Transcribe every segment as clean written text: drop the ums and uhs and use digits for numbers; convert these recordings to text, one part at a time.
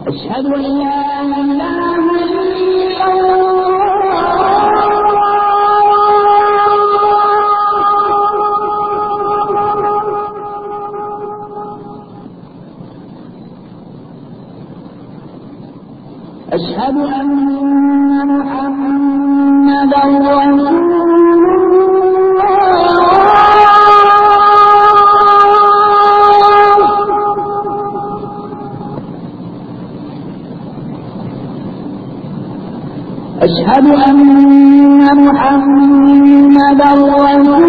أشهد أن لا إله إلا الله أشهد أن محمدا رسول أشهد أن محمدا رسول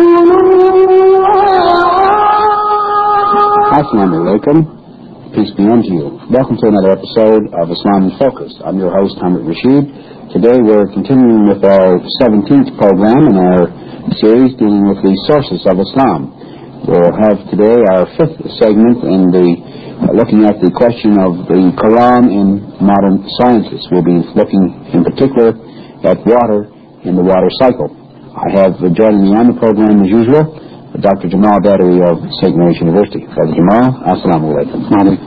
Assalamu alaikum. Peace be unto you. Welcome to another episode of Islam in Focus. I'm your host, Hamid Rashid. Today we're continuing with our 17th program in our series dealing with the sources of Islam. We'll have today our 5th segment in the looking at the question of the Quran in modern sciences. We'll be looking in particular at water in the water cycle. I have joining me on the program as usual Dr. Jamal Badawi of St. Mary's University. Brother Jamal, assalamu alaikum.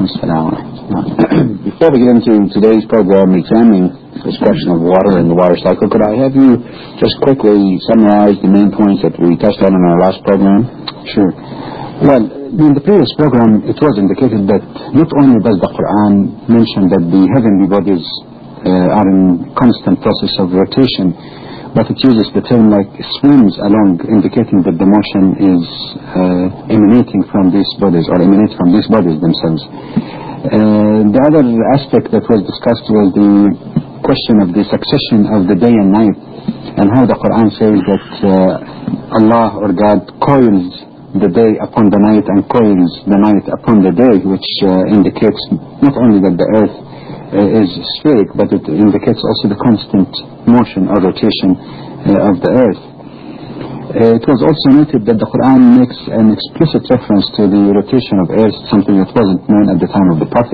Before we get into today's program examining this question of water in the water cycle, could I have you just quickly summarize the main points that we touched on in our last program? Sure. Well, in the previous program, it was indicated that not only does the Quran mention that the heavenly bodies are in constant process of rotation, but it uses the term like swims along, indicating that the motion is emanating from these bodies or emanates from these bodies themselves. The other aspect that was discussed was the question of the succession of the day and night, and how the Quran says that Allah or God coils the day upon the night and coils the night upon the day, which indicates not only that the earth is straight, but it indicates also the constant motion or rotation of the earth. It was also noted that the Quran makes an explicit reference to the rotation of earth, something that wasn't known at the time of the Prophet.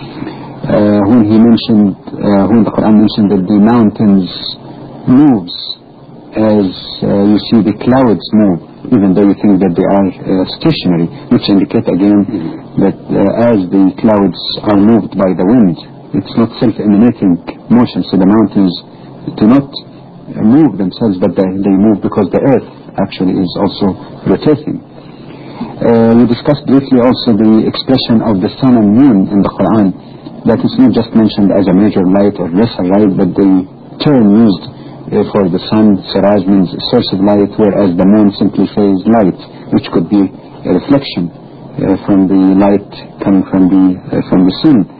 When the Quran mentioned that the mountains moves as you see the clouds move, even though you think that they are stationary, which indicate again that as the clouds are moved by the wind, it's not self-emanating motion, so the mountains do not move themselves, but they move because the earth actually is also rotating. We discussed briefly also the expression of the sun and moon in the Quran, that is not just mentioned as a major light or lesser light, but the term used for the sun, siraj, means source of light, whereas the moon simply says light, which could be a reflection from the light coming from the sun.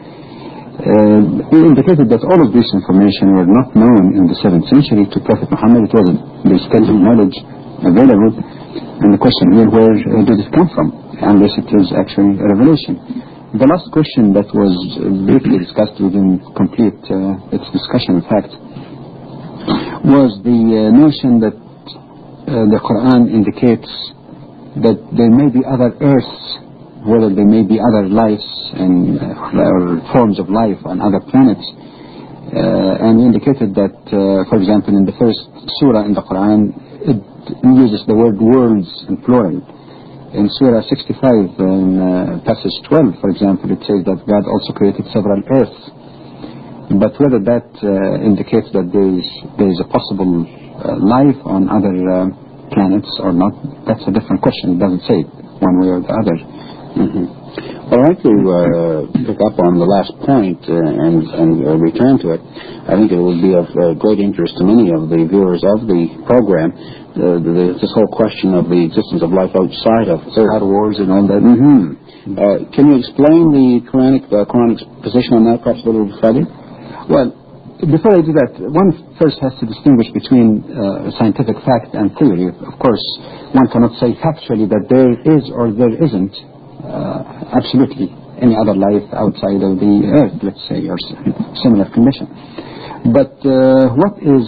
He indicated that all of this information were not known in the 7th century to Prophet Muhammad. It wasn't the scheduled knowledge available, and the question here, where did it come from, unless it is actually a revelation. The last question that was briefly discussed, we didn't complete its discussion in fact, was the notion that the Quran indicates that there may be other earths, whether there may be other lives and or forms of life on other planets, and indicated that, for example, in the first surah in the Quran, it uses the word worlds in plural. In Surah 65, in passage 12, for example, it says that God also created several earths. But whether that indicates that there is a possible life on other planets or not, that's a different question. It doesn't say it one way or the other. I'd like to pick up on the last point and return to it. I think it would be of great interest to many of the viewers of the program, this whole question of the existence of life outside of Star Wars and all that. Can you explain the Quranic position on that perhaps a little further? Well, before I do that, one first has to distinguish between scientific fact and theory. Of course, one cannot say factually that there is or there isn't absolutely any other life outside of the earth, let's say, or similar condition. But what is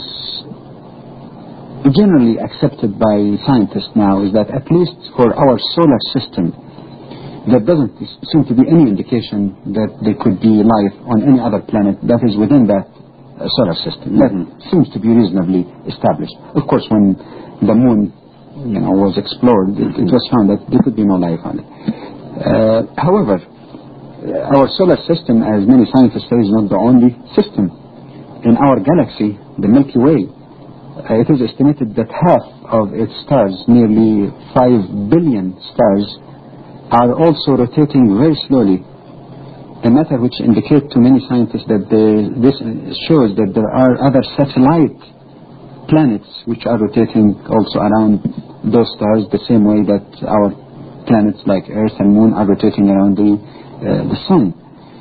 generally accepted by scientists now is that at least for our solar system, there doesn't seem to be any indication that there could be life on any other planet that is within that solar system. That seems to be reasonably established. Of course, when the moon was explored, it was found that there could be no life on it. However, our solar system, as many scientists say, is not the only system. In our galaxy, the Milky Way, it is estimated that half of its stars, nearly 5 billion stars, are also rotating very slowly, a matter which indicates to many scientists that this shows that there are other satellite planets which are rotating also around those stars, the same way that our planets like Earth and Moon are rotating around the Sun.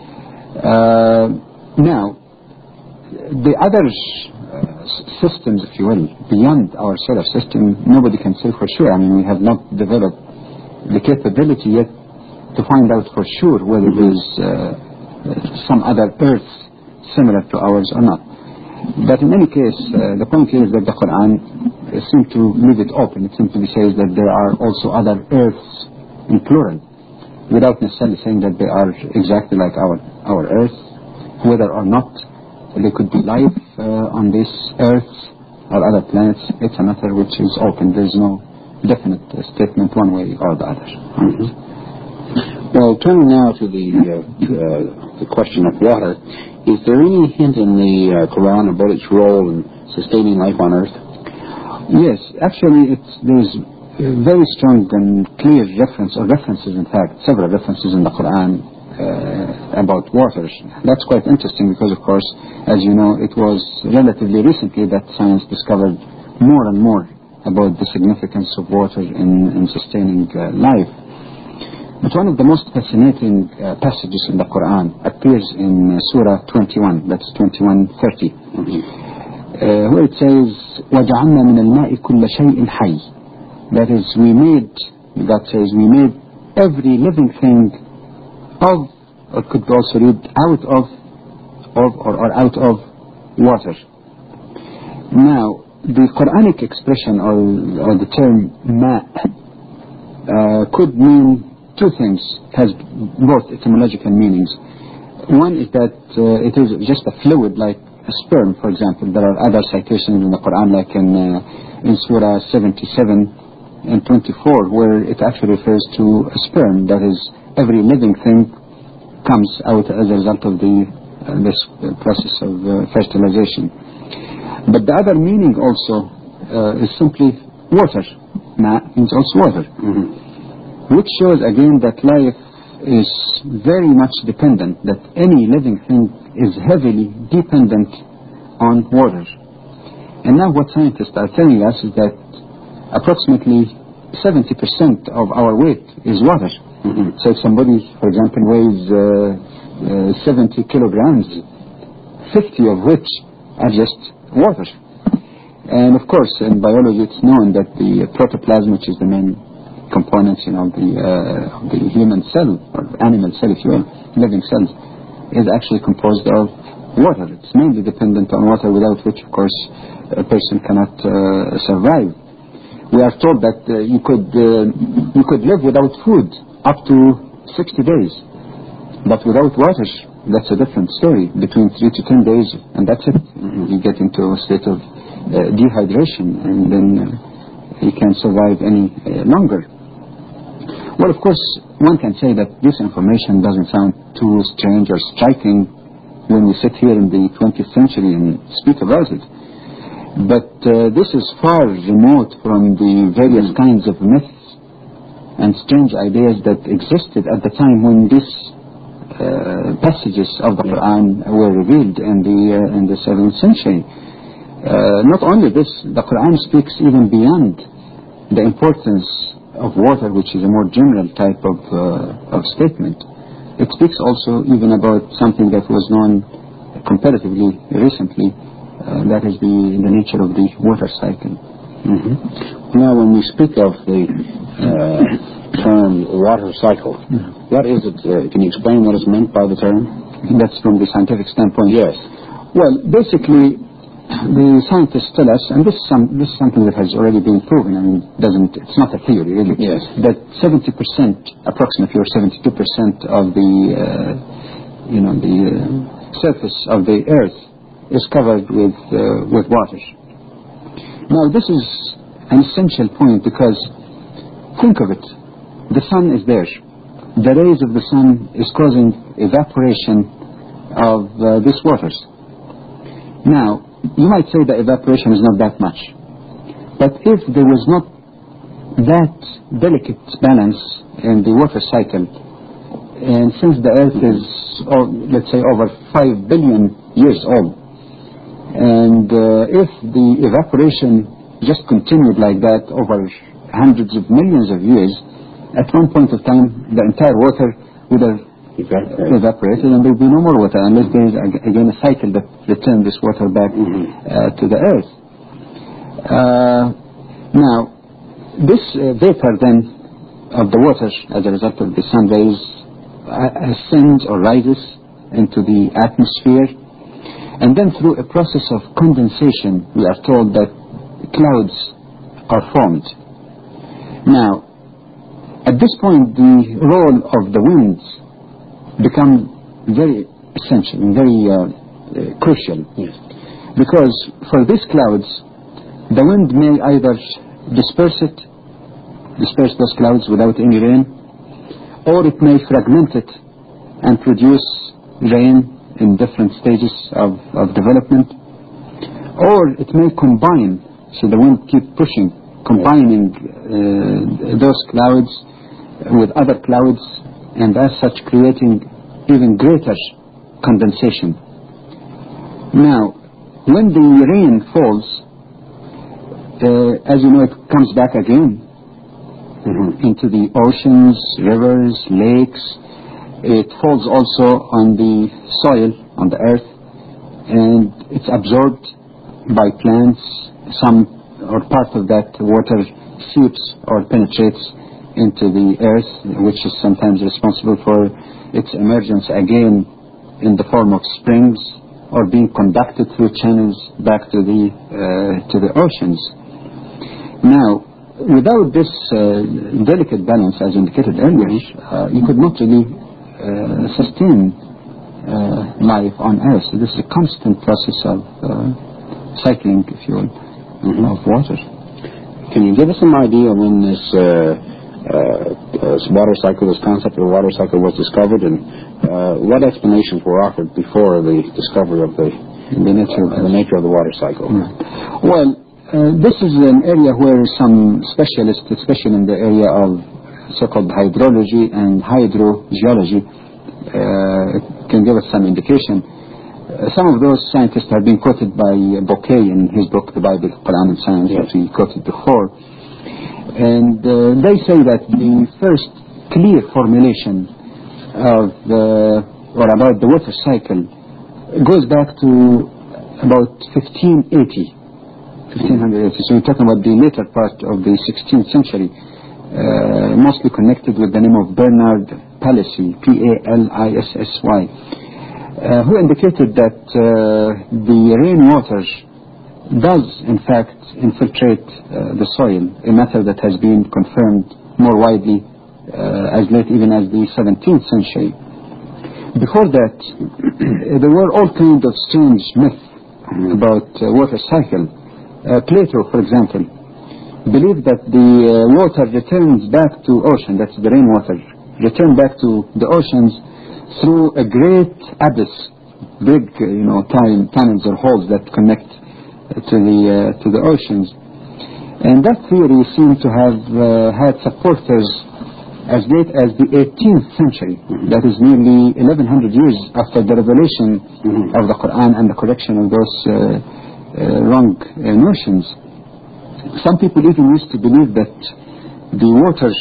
Now, the other systems, if you will, beyond our solar system, nobody can say for sure. I mean, we have not developed the capability yet to find out for sure whether there's some other Earth similar to ours or not. But in any case, the point here is that the Quran seems to leave it open. It simply says that there are also other Earths in plural, without necessarily saying that they are exactly like our Earth. Whether or not there could be life on this Earth or other planets, it's a matter which is open. There's no definite statement one way or the other. Well, turning now to the question of water, is there any hint in the Quran about its role in sustaining life on Earth? Yes, actually there's very strong and clear references in fact, several references in the Quran about water. That's quite interesting because, of course, as you know, it was relatively recently that science discovered more and more about the significance of water in sustaining life. But one of the most fascinating passages in the Quran appears in Surah 21, that's 21:30, where it says, وَجَعَلْنَا مِنَ الْمَاءِ كُلَّ شَيْءٍ حَيٍّ. That is, God says, we made every living thing of, or could also read out of water. Now, the Quranic expression or the term ma could mean two things, has both etymological meanings. One is that it is just a fluid like a sperm, for example. There are other citations in the Quran like in Surah 77 and 24 where it actually refers to a sperm. That is, every living thing comes out as a result of this process of fertilization. But the other meaning also is simply water. Ma means also water. Which shows again that life is very much dependent, that any living thing is heavily dependent on water. And now what scientists are telling us is that approximately 70% of our weight is water. So if somebody, for example, weighs 70 kilograms, 50 of which are just water. And of course, in biology it's known that the protoplasm, which is the main components of the human cell or animal cell, if you will, living cells, is actually composed of water. It's mainly dependent on water, without which, of course, a person cannot survive. We are told that you could live without food up to 60 days, but without water, that's a different story. Between 3 to 10 days, and that's it. You get into a state of dehydration, and then you can't survive any longer. Well, of course, one can say that this information doesn't sound too strange or striking when we sit here in the 20th century and speak about it. But this is far remote from the various kinds of myths and strange ideas that existed at the time when these passages of the Quran were revealed in the 7th century. Not only this, the Quran speaks even beyond the importance of water, which is a more general type of statement. It speaks also even about something that was known comparatively recently, that is the nature of the water cycle. Now, when we speak of the term water cycle, what is it? Can you explain what is meant by the term? That's from the scientific standpoint. Yes. Well, basically, the scientists tell us, and this is something that has already been proven. I mean, it's not a theory, really. Yes. That 70%, approximately, or 72% of the surface of the Earth is covered with water. Now, this is an essential point because, think of it, the sun is there. the rays of the sun is causing evaporation of these waters. Now, you might say that evaporation is not that much. But if there was not that delicate balance in the water cycle, and since the Earth is, let's say, over 5 billion years old, and if the evaporation just continued like that over hundreds of millions of years, at one point of time, the entire water would have evaporated and there would be no more water unless there is again a cycle that returns this water back to the Earth. Now, this vapor then of the water as a result of the sun rays ascends or rises into the atmosphere, and then through a process of condensation we are told that clouds are formed. Now, at this point the role of the winds become very essential and very crucial. Yes. Because for these clouds the wind may either disperse those clouds without any rain, or it may fragment it and produce rain in different stages of development, or it may combine, so the wind keep pushing, combining those clouds with other clouds, and as such creating even greater condensation. Now, when the rain falls, as you know, it comes back again into the oceans, rivers, lakes. It falls also on the soil, on the earth, and it's absorbed by plants. Some or part of that water seeps or penetrates into the earth, which is sometimes responsible for its emergence again in the form of springs or being conducted through channels back to the oceans. Now, without this delicate balance, as indicated earlier, you could not really sustain life on Earth. So this is a constant process of cycling, if you will, of water. Can you give us some idea when this water cycle, this concept of the water cycle was discovered, and what explanations were offered before the discovery of the nature of the water cycle? Well, this is an area where some specialists, especially in the area of so-called hydrology and hydrogeology, can give us some indication. Some of those scientists have been quoted by Bouquet in his book, The Bible, Quran and Science, that we quoted before. And they say that the first clear formulation of about the water cycle goes back to about 1580. So we're talking about the later part of the 16th century, mostly connected with the name of Bernard Palissy, P-A-L-I-S-S-Y, who indicated that the rainwater does in fact infiltrate the soil, a matter that has been confirmed more widely as late even as the 17th century. Before that, there were all kinds of strange myths about water cycle. Plato, for example, believed that the water returns back to ocean, that's the rainwater, return back to the oceans through a great abyss, big, tunnels or holes that connect to the oceans. And that theory seemed to have had supporters as late as the 18th century. That is nearly 1100 years after the revelation of the Quran and the correction of those wrong notions. Some people even used to believe that the water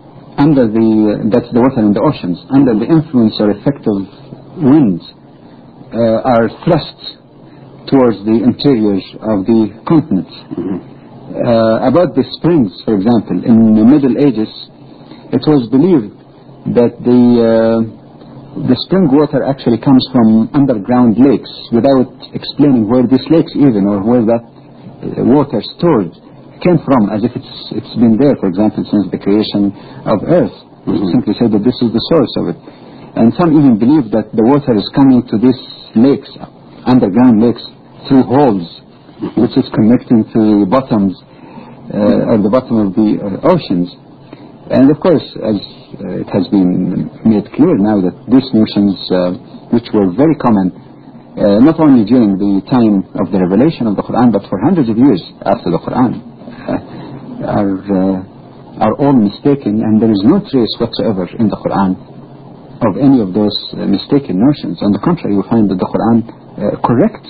that's the water in the oceans, under the influence or effect of winds, are thrust towards the interiors of the continents. About the springs, for example, in the Middle Ages, it was believed that the spring water actually comes from underground lakes, without explaining where these lakes even, or where that water stored came from, as if it's been there, for example, since the creation of Earth. Simply said that this is the source of it. And some even believe that the water is coming to these lakes, underground lakes, through holes, which is connecting to the bottoms, or the bottom of the oceans. And of course, as it has been made clear now that these notions, which were very common, not only during the time of the revelation of the Quran, but for hundreds of years after the Quran, are all mistaken, and there is no trace whatsoever in the Quran of any of those mistaken notions. On the contrary, you find that the Quran corrects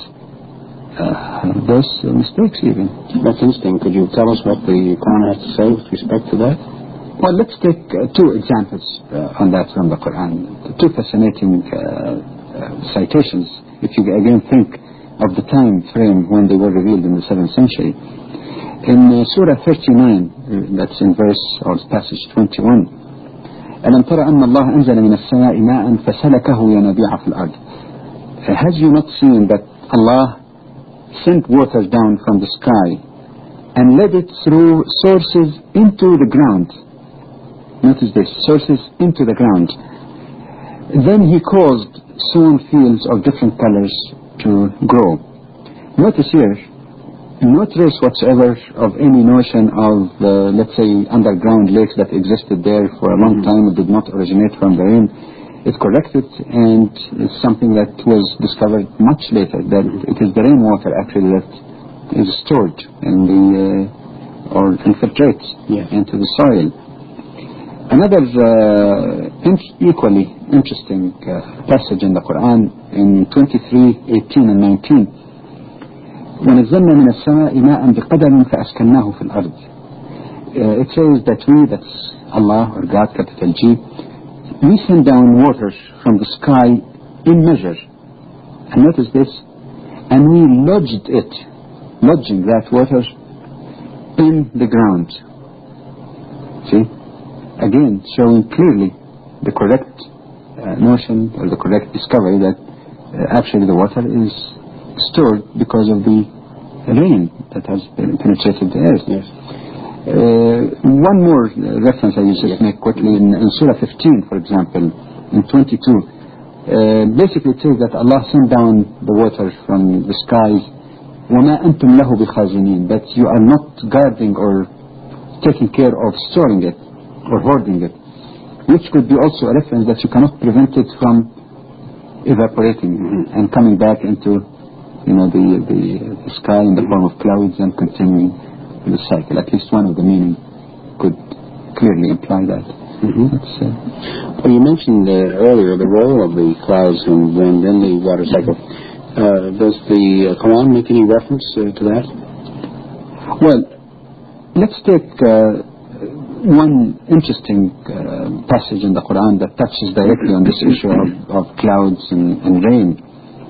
those mistakes even. That's interesting. Could you tell us what the Quran has to say with respect to that? Well, let's take two examples on that from the Quran. Two fascinating citations, if you again think of the time frame when they were revealed in the 7th century. In Surah 39, that's in verse or passage 21, أَلَمْ تَرَ أَنَّ اللَّهَ أَنزَلَ مِنَ السَّمَاءِ مَاءً فَسَلَكَهُ يَنَابِيعَ فِي الْأَرْضِ. Has you not seen that Allah sent water down from the sky and led it through sources into the ground? Notice this, sources into the ground. Then He caused sown fields of different colors to grow. Notice here, no trace whatsoever of any notion of, let's say, underground lakes that existed there for a long time. It did not originate from the rain. It corrected, and it's something that was discovered much later, that it is the rainwater actually that is stored in the, or infiltrates into the soil. Another equally interesting passage in the Quran, in 23:18 and 19, وَنَزَّلْنَا مِنَ السَّمَاءِ مَاءً بِقَدَرٍ فَأَسْكَنَّاهُ فِي الْأَرْضِ. It says that we, that's Allah or God, capital G, we send down water from the sky in measure. And notice this, and we lodged it, lodging that water in the ground. See? Again, showing clearly the correct notion or the correct discovery that actually the water is stored because of the rain that has penetrated the earth. Yes. One more reference I will just make quickly in Surah 15, for example, in 22. Basically it says that Allah sent down the water from the skies, وَمَا أَنْتُمْ لَهُ بِخَازِنِينَ, that you are not guarding or taking care of storing it or hoarding it, which could be also a reference that you cannot prevent it from evaporating and coming back into the sky in the form of clouds and continuing the cycle. At least one of the meaning could clearly imply that. Well, you mentioned earlier the role of the clouds and wind in the water cycle. Does the Quran make any reference to that? Well, let's take one interesting passage in the Quran that touches directly on this issue of clouds and rain.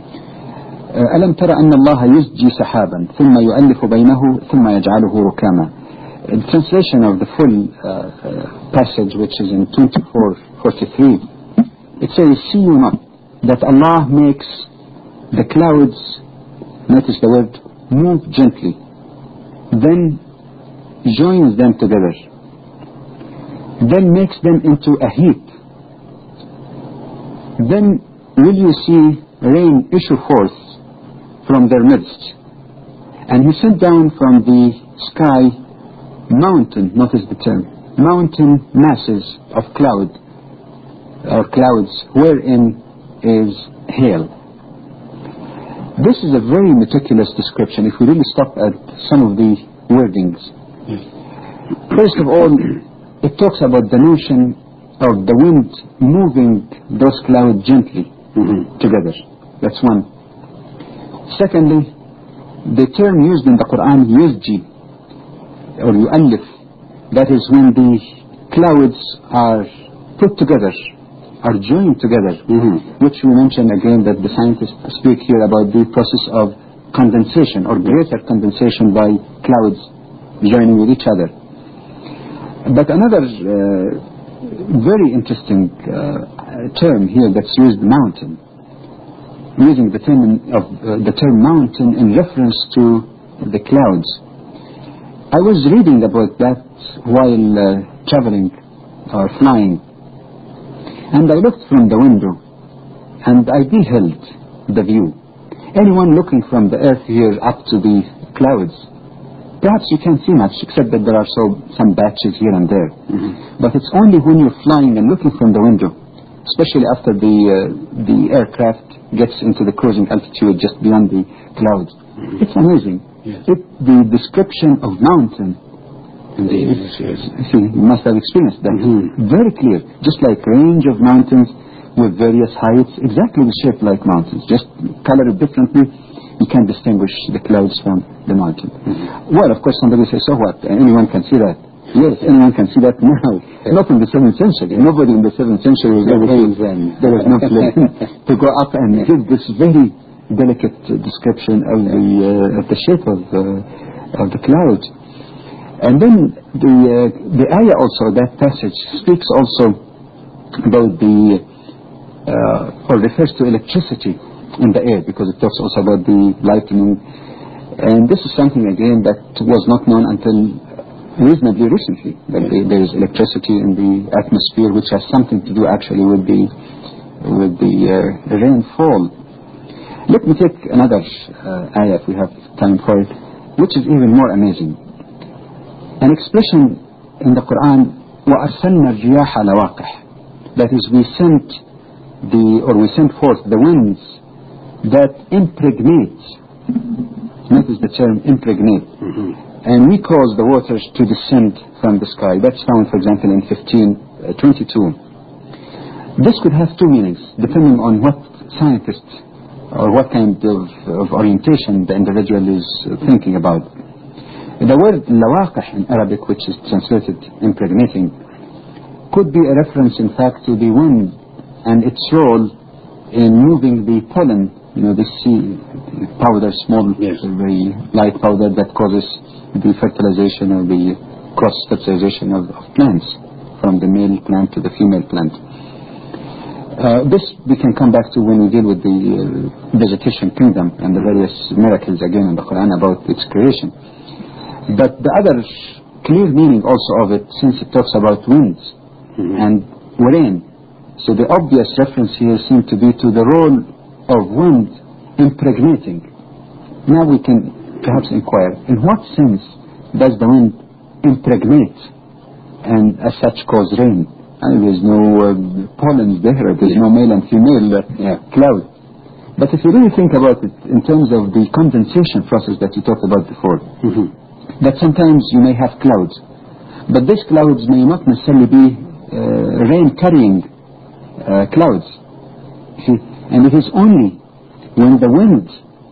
أَلَمْ تَرَ أَنَّ اللَّهَ يُزْجِي سَحَابًا ثُمَّ يُؤَلِّفُ بَيْنَهُ ثُمَّ يَجْعَلُهُ رُكَامًا. The translation of the full passage, which is in 24:43, it says, see you not that Allah makes the clouds, notice the word, move gently, then joins them together, then makes them into a heap. Then will you see rain issue forth from their midst. And He sent down from the sky mountain, notice the term, mountain masses of clouds, wherein is hail. This is a very meticulous description if we really stop at some of the wordings. First of all, it talks about the notion of the wind moving those clouds gently together. That's one. Secondly, the term used in the Quran, yuzji, or yu'allif, that is when the clouds are put together, are joined together, which we mentioned again that the scientists speak here about the process of condensation or greater condensation by clouds joining with each other. But another very interesting term here that's used, mountain, using the term mountain in reference to the clouds. I was reading about that while traveling or flying, and I looked from the window and I beheld the view. Anyone looking from the earth here up to the clouds perhaps you can't see much, except that there are some patches here and there. But it's only when you're flying and looking from the window, especially after the aircraft gets into the cruising altitude just beyond the clouds. It's amazing. Yes. The description of mountain, Indeed. Yes. see, you must have experienced that. Very clear, just like range of mountains with various heights, exactly the shape like mountains, just colored differently. You can't distinguish the clouds from the mountain. Well, of course, somebody says, so what? Anyone can see that. Yes, anyone can see that now. Not in the 7th century. Nobody in the 7th century was able to, there was no plane to go up and give this very delicate description of the shape of the cloud. And then the ayah also, that passage, speaks also about or refers to electricity in the air, because it talks also about the lightning. And this is something, again, that was not known until reasonably recently, that there is electricity in the atmosphere, which has something to do actually with the rainfall. Let me take another ayah, if we have time for it, which is even more amazing. An expression in the Quran, وَأَرْسَلْنَا الرِّيَاحَ لَوَاقِحَ, that is, we sent forth the winds that impregnate. Notice the term impregnate. And we cause the waters to descend from the sky. That's found, for example, in 15:22. This could have two meanings, depending on what scientist or what kind of orientation the individual is thinking about. The word lawaqih in Arabic, which is translated impregnating, could be a reference, in fact, to the wind and its role in moving the pollen, the sea powder, small, very light powder that causes the fertilization or the cross-fertilization of plants from the male plant to the female plant. This we can come back to when we deal with the vegetation kingdom and the various miracles again in the Quran about its creation. But the other clear meaning also of it, since it talks about winds and rain, so the obvious reference here seems to be to the role of wind impregnating. Now we can perhaps inquire, in what sense does the wind impregnate and as such cause rain? There's no pollen there, there's no male and female cloud. But if you really think about it in terms of the condensation process that you talked about before, that sometimes you may have clouds, but these clouds may not necessarily be rain-carrying clouds. See? And it is only when the wind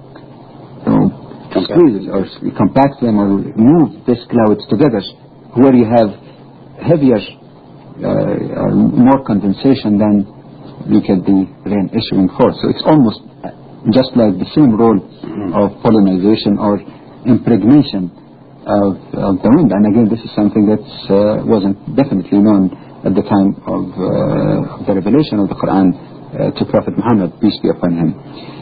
squeezes or compacts them or moves these clouds together where you have heavier or more condensation, then you get the rain issuing forth. So it's almost just like the same role of pollinization or impregnation of the wind. And again, this is something that wasn't definitely known at the time of the revelation of the Quran to Prophet Muhammad, peace be upon him.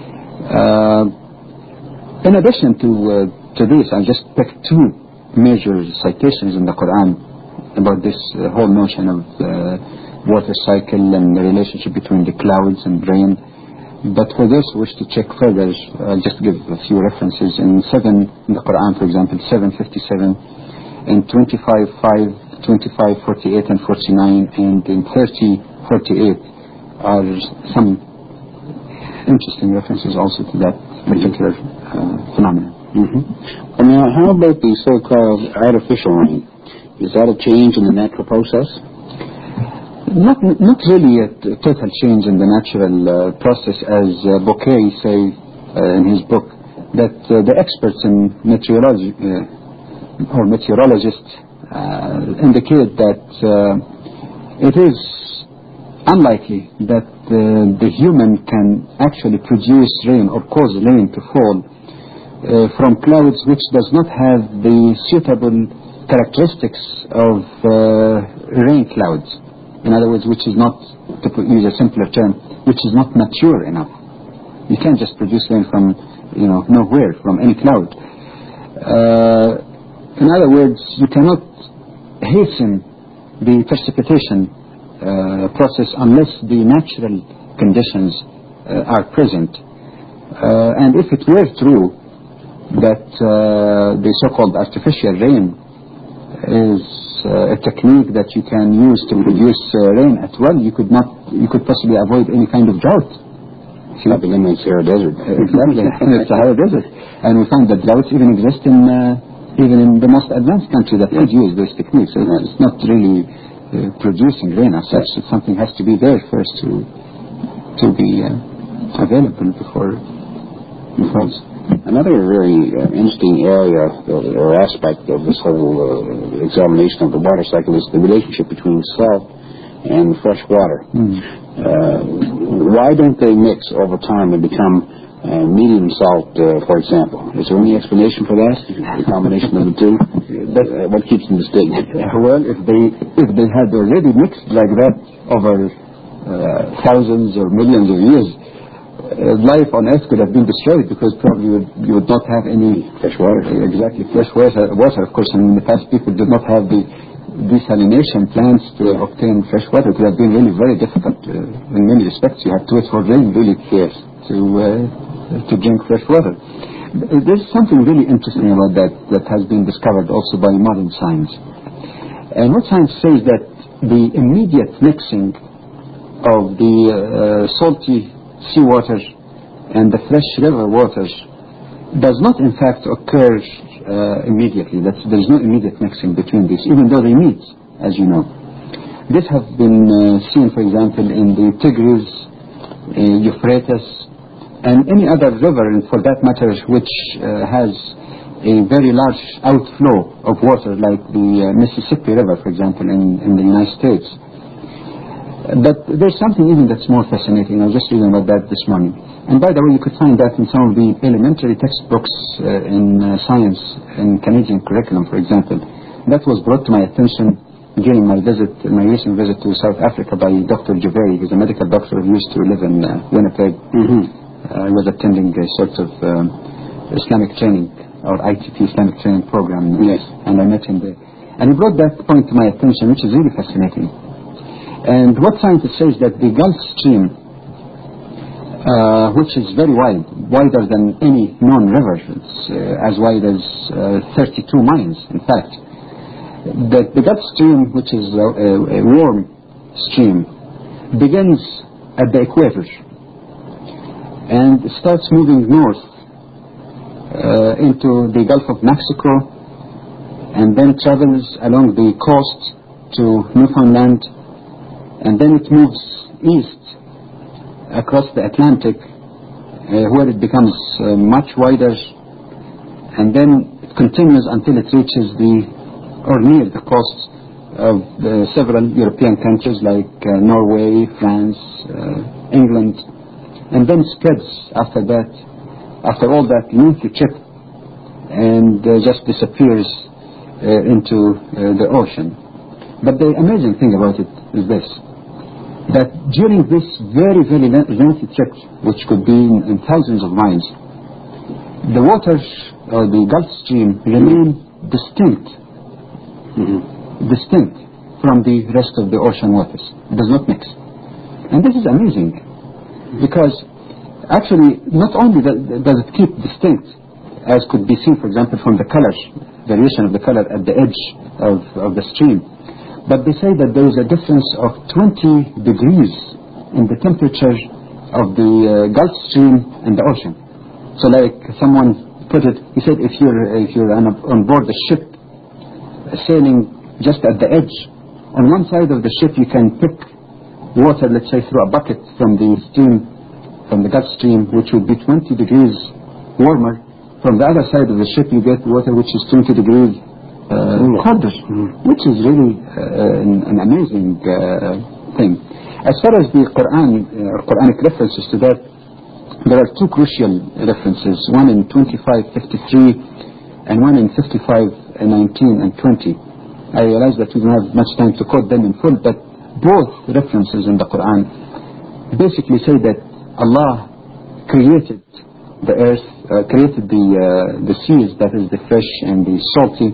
In addition to this, I just picked two major citations in the Quran about this whole notion of water cycle and the relationship between the clouds and rain. But for those who wish to check further, I'll just give a few references. In the Quran, for example, 7:57, in 25:5, 25:48 and 49, and in 30:48 are some interesting references also to that particular phenomenon. And now, how about the so-called artificial rain? Is that a change in the natural process? Not really a total change in the natural process, as Bouquet say in his book, that the experts in meteorology or meteorologists indicate that it is unlikely that the human can actually produce rain or cause rain to fall from clouds which does not have the suitable characteristics of rain clouds. In other words, which is not, to use a simpler term, which is not mature enough. You can't just produce rain from, nowhere, from any cloud. In other words, you cannot hasten the precipitation process unless the natural conditions are present. And if it were true that the so-called artificial rain is a technique that you can use to produce rain at will, you could possibly avoid any kind of drought. Nothing in the Sahara Desert. Exactly, in the Sahara Desert. And we find that droughts even exist even in the most advanced country that could use those techniques. So it's not really producing rain as such. Something has to be there first to be available before it falls. Another very interesting area or aspect of this whole examination of the water cycle is the relationship between salt and fresh water. Why don't they mix over time and become medium salt, for example? Is there any explanation for that? The combination of the two? What keeps them distinct? Well, if they had already mixed like that over thousands or millions of years, life on Earth could have been destroyed, because probably you would not have any fresh water. Exactly, fresh water. Of course, in the past people did not have the desalination plants to obtain fresh water. It would have been really very difficult in many respects. You have to wait for rain really to drink fresh water. There's something really interesting about that has been discovered also by modern science. And what science says that the immediate mixing of the salty seawater and the fresh river waters does not in fact occur immediately. There's no immediate mixing between these, even though they meet, as you know. This has been seen, for example, in the Tigris, Euphrates, and any other river, and for that matter, which has a very large outflow of water, like the Mississippi River, for example, in the United States. But there's something even that's more fascinating. I was just reading about that this morning. And by the way, you could find that in some of the elementary textbooks in science, in Canadian curriculum, for example. That was brought to my attention during my recent visit to South Africa by Dr. Jubei. He's a medical doctor who used to live in Winnipeg. I was attending a sort of Islamic training, or ITP Islamic training program. Yes. And I met him there. And he brought that point to my attention, which is really fascinating. And what scientists say is that the Gulf Stream, which is very wide, wider than any known river, it's as wide as 32 miles, in fact, that the Gulf Stream, which is a warm stream, begins at the equator and starts moving north into the Gulf of Mexico, and then travels along the coast to Newfoundland, and then it moves east across the Atlantic, where it becomes much wider, and then it continues until it reaches near the coast of several European countries like Norway, France, England, and then spreads after all that lengthy trip, and just disappears into the ocean. But the amazing thing about it is this, that during this very, very lengthy trip, which could be in thousands of miles, the waters or the Gulf Stream remain distinct from the rest of the ocean waters. It does not mix. And this is amazing, because actually not only does it keep distinct, as could be seen, for example, from the color, variation of the color at the edge of the stream, but they say that there is a difference of 20 degrees in the temperature of the Gulf Stream and the ocean. So like someone put it, he said, if you're on board the ship sailing just at the edge, on one side of the ship you can pick water, let's say through a bucket from the Gulf Stream, which would be 20 degrees warmer. From the other side of the ship you get water which is 20 degrees colder, which is really an amazing thing. As far as the Quranic references to that, there are two crucial references, one in 25:53 and one in 55:19 and 20. I realize that we don't have much time to quote them in full, but both references in the Quran basically say that Allah created the earth, created the seas, that is the fresh and the salty,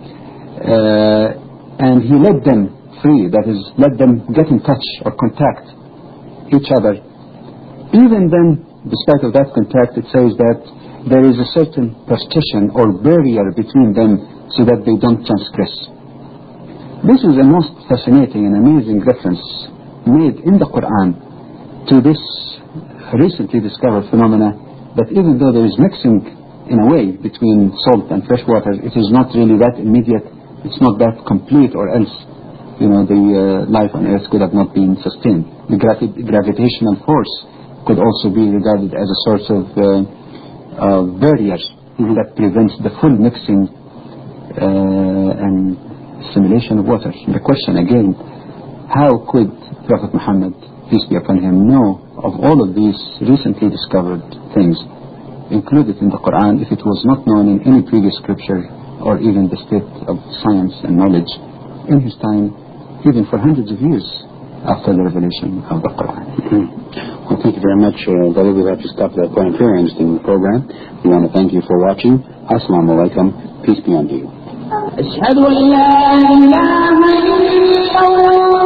and He let them free, that is, let them get in touch or contact each other. Even then, despite of that contact, it says that there is a certain partition or barrier between them so that they don't transgress. This is a most fascinating and amazing reference made in the Quran to this recently discovered phenomena, that even though there is mixing in a way between salt and fresh water, it is not really that immediate, it's not that complete, or else the life on earth could have not been sustained. The gravitational force could also be regarded as a source of barrier that prevents the full mixing and assimilation of water. The question again, how could Prophet Muhammad, peace be upon him, know of all of these recently discovered things included in the Quran if it was not known in any previous scripture or even the state of science and knowledge in his time, even for hundreds of years after the revelation of the Quran? Well, thank you very much, brother. We'll have to stop that point here and end the program. We want to thank you for watching. Assalamu alaikum. Peace be unto you. أشهد أن لا إله إلا الله